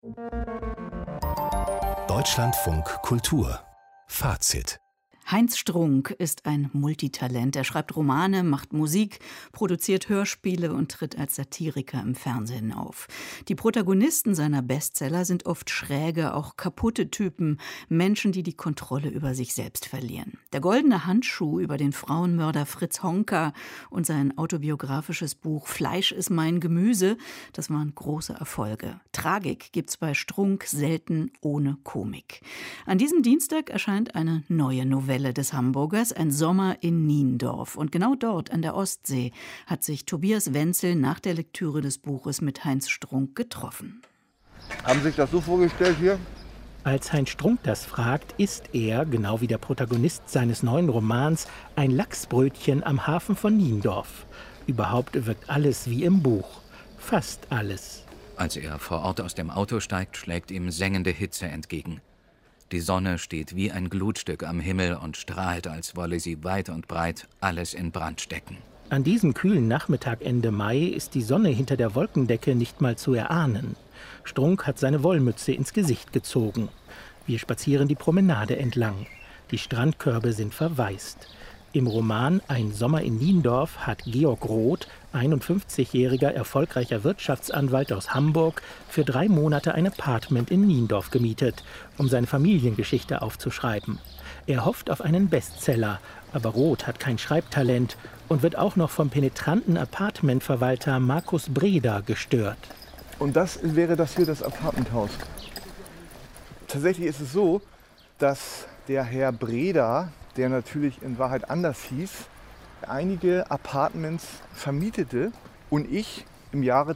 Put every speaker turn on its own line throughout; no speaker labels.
Deutschlandfunk Kultur Fazit.
Heinz Strunk ist ein Multitalent. Er schreibt Romane, macht Musik, produziert Hörspiele und tritt als Satiriker im Fernsehen auf. Die Protagonisten seiner Bestseller sind oft schräge, auch kaputte Typen, Menschen, die die Kontrolle über sich selbst verlieren. Der goldene Handschuh über den Frauenmörder Fritz Honka und sein autobiografisches Buch Fleisch ist mein Gemüse, das waren große Erfolge. Tragik gibt's bei Strunk selten ohne Komik. An diesem Dienstag erscheint eine neue Novelle des Hamburgers, Ein Sommer in Niendorf. Und genau dort an der Ostsee hat sich Tobias Wenzel nach der Lektüre des Buches mit Heinz Strunk getroffen.
Haben Sie sich das so vorgestellt hier?
Als Heinz Strunk das fragt, ist er, genau wie der Protagonist seines neuen Romans, ein Lachsbrötchen am Hafen von Niendorf. Überhaupt wirkt alles wie im Buch. Fast alles.
Als er vor Ort aus dem Auto steigt, schlägt ihm sengende Hitze entgegen. Die Sonne steht wie ein Glutstück am Himmel und strahlt, als wolle sie weit und breit alles in Brand stecken.
An diesem kühlen Nachmittag Ende Mai ist die Sonne hinter der Wolkendecke nicht mal zu erahnen. Strunk hat seine Wollmütze ins Gesicht gezogen. Wir spazieren die Promenade entlang. Die Strandkörbe sind verwaist. Im Roman Ein Sommer in Niendorf hat Georg Roth, 51-jähriger erfolgreicher Wirtschaftsanwalt aus Hamburg, für 3 Monate ein Appartement in Niendorf gemietet, um seine Familiengeschichte aufzuschreiben. Er hofft auf einen Bestseller, aber Roth hat kein Schreibtalent und wird auch noch vom penetranten Appartementverwalter Markus Breda gestört.
Und das wäre das hier, das Apartmenthaus. Tatsächlich ist es so, dass der Herr Breda, der natürlich in Wahrheit anders hieß, einige Apartments vermietete und ich im Jahre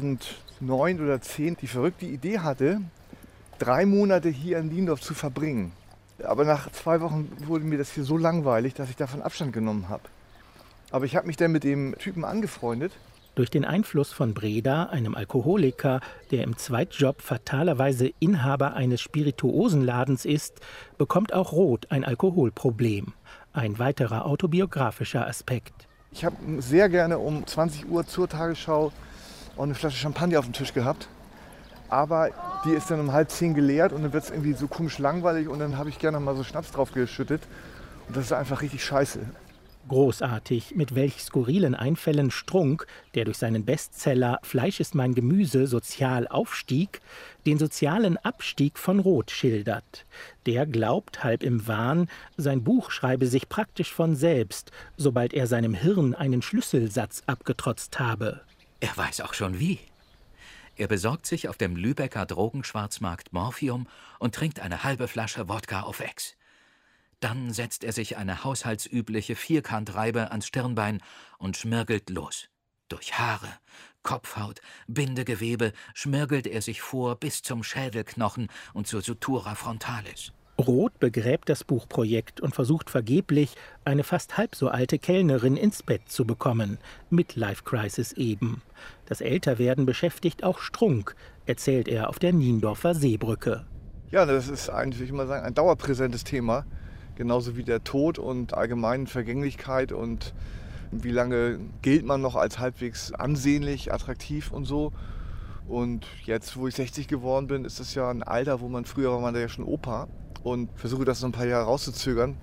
2009 oder 10 die verrückte Idee hatte, 3 Monate hier in Niendorf zu verbringen. Aber nach 2 Wochen wurde mir das hier so langweilig, dass ich davon Abstand genommen habe. Aber ich habe mich dann mit dem Typen angefreundet.
Durch den Einfluss von Breda, einem Alkoholiker, der im Zweitjob fatalerweise Inhaber eines Spirituosenladens ist, bekommt auch Roth ein Alkoholproblem. Ein weiterer autobiografischer Aspekt.
Ich habe sehr gerne um 20 Uhr zur Tagesschau auch eine Flasche Champagner auf dem Tisch gehabt. Aber die ist dann um 9:30 geleert und dann wird es irgendwie so komisch langweilig und dann habe ich gerne mal so Schnaps drauf geschüttet. Und das ist einfach richtig scheiße.
Großartig, mit welch skurrilen Einfällen Strunk, der durch seinen Bestseller Fleisch ist mein Gemüse sozial aufstieg, den sozialen Abstieg von Roth schildert. Der glaubt, halb im Wahn, sein Buch schreibe sich praktisch von selbst, sobald er seinem Hirn einen Schlüsselsatz abgetrotzt habe.
Er weiß auch schon wie. Er besorgt sich auf dem Lübecker Drogenschwarzmarkt Morphium und trinkt eine halbe Flasche Wodka auf Ex. Dann setzt er sich eine haushaltsübliche Vierkantreibe ans Stirnbein und schmirgelt los. Durch Haare, Kopfhaut, Bindegewebe schmirgelt er sich vor bis zum Schädelknochen und zur Sutura frontalis.
Roth begräbt das Buchprojekt und versucht vergeblich, eine fast halb so alte Kellnerin ins Bett zu bekommen. Midlife-Crisis eben. Das Älterwerden beschäftigt auch Strunk, erzählt er auf der Niendorfer Seebrücke.
Ja, das ist eigentlich, würde ich mal sagen, ein dauerpräsentes Thema. Genauso wie der Tod und allgemeine Vergänglichkeit und wie lange gilt man noch als halbwegs ansehnlich, attraktiv und so. Und jetzt, wo ich 60 geworden bin, ist das ja ein Alter, wo früher war man ja schon Opa und versuche das so ein paar Jahre rauszuzögern.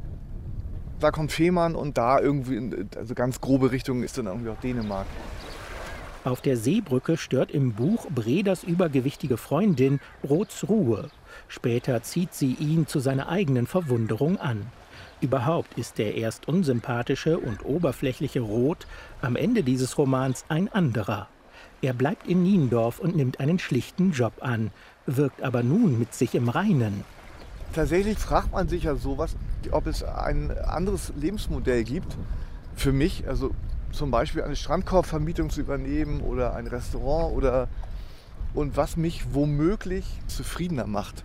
Da kommt Fehmarn und da irgendwie, also ganz grobe Richtung ist dann irgendwie auch Dänemark.
Auf der Seebrücke stört im Buch Bredas übergewichtige Freundin Roths Ruhe. Später zieht sie ihn zu seiner eigenen Verwunderung an. Überhaupt ist der erst unsympathische und oberflächliche Roth am Ende dieses Romans ein anderer. Er bleibt in Niendorf und nimmt einen schlichten Job an, wirkt aber nun mit sich im Reinen.
Tatsächlich fragt man sich ja sowas, ob es ein anderes Lebensmodell gibt für mich, also zum Beispiel eine Strandkorbvermietung zu übernehmen oder ein Restaurant und was mich womöglich zufriedener macht.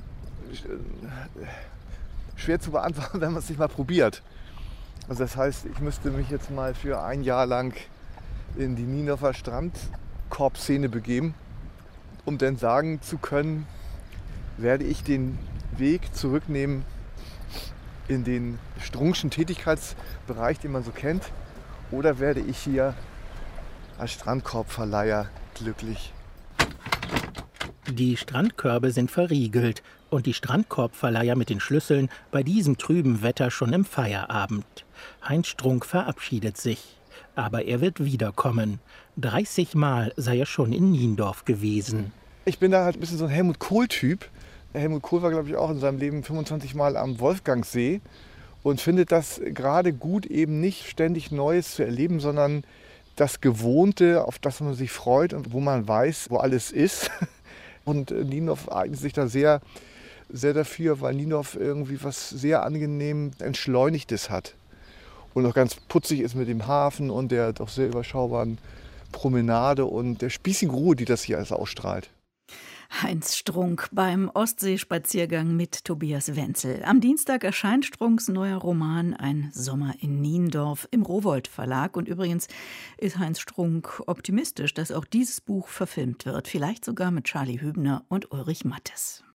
Schwer zu beantworten, wenn man es nicht mal probiert. Also das heißt, ich müsste mich jetzt mal für ein Jahr lang in die Niendorfer Strandkorbszene begeben, um dann sagen zu können, werde ich den Weg zurücknehmen in den Strunkschen Tätigkeitsbereich, den man so kennt, oder werde ich hier als Strandkorbverleiher glücklich?
Die Strandkörbe sind verriegelt und die Strandkorbverleiher mit den Schlüsseln bei diesem trüben Wetter schon im Feierabend. Heinz Strunk verabschiedet sich. Aber er wird wiederkommen. 30 Mal sei er schon in Niendorf gewesen.
Ich bin da halt ein bisschen so ein Helmut Kohl-Typ. Helmut Kohl war, glaube ich, auch in seinem Leben 25 Mal am Wolfgangsee und findet das gerade gut, eben nicht ständig Neues zu erleben, sondern das Gewohnte, auf das man sich freut und wo man weiß, wo alles ist. Und Niendorf eignet sich da sehr, sehr dafür, weil Niendorf irgendwie was sehr angenehm Entschleunigtes hat. Und auch ganz putzig ist mit dem Hafen und der doch sehr überschaubaren Promenade und der spießigen Ruhe, die das hier alles ausstrahlt.
Heinz Strunk beim Ostseespaziergang mit Tobias Wenzel. Am Dienstag erscheint Strunks neuer Roman Ein Sommer in Niendorf im Rowohlt Verlag. Und übrigens ist Heinz Strunk optimistisch, dass auch dieses Buch verfilmt wird. Vielleicht sogar mit Charlie Hübner und Ulrich Mattes.